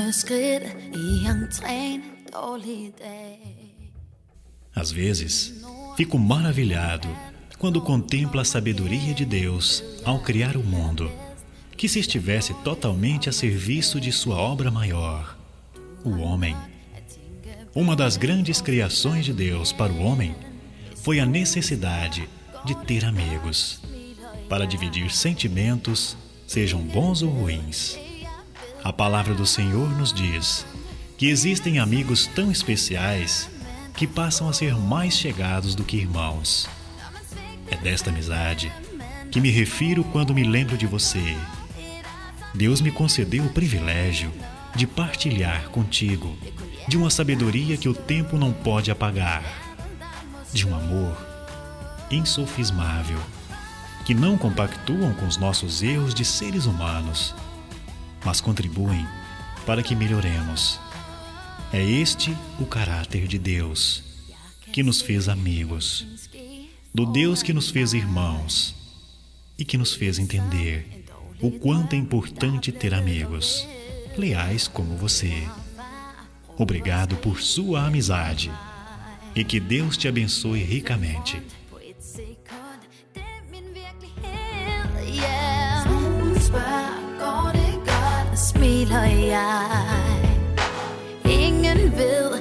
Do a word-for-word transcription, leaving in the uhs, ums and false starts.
Às vezes, fico maravilhado quando contemplo a sabedoria de Deus ao criar o mundo, que se estivesse totalmente a serviço de sua obra maior, o homem. Uma das grandes criações de Deus para o homem foi a necessidade de ter amigos, para dividir sentimentos, sejam bons ou ruins. A palavra do Senhor nos diz que existem amigos tão especiais que passam a ser mais chegados do que irmãos. É desta amizade que me refiro quando me lembro de você. Deus me concedeu o privilégio de partilhar contigo de uma sabedoria que o tempo não pode apagar, de um amor insofismável, que não compactuam com os nossos erros de seres humanos, mas contribuem para que melhoremos. É este o caráter de Deus, que nos fez amigos, do Deus que nos fez irmãos e que nos fez entender o quanto é importante ter amigos leais como você. Obrigado por sua amizade e que Deus te abençoe ricamente. Smiler jeg. Ingen ved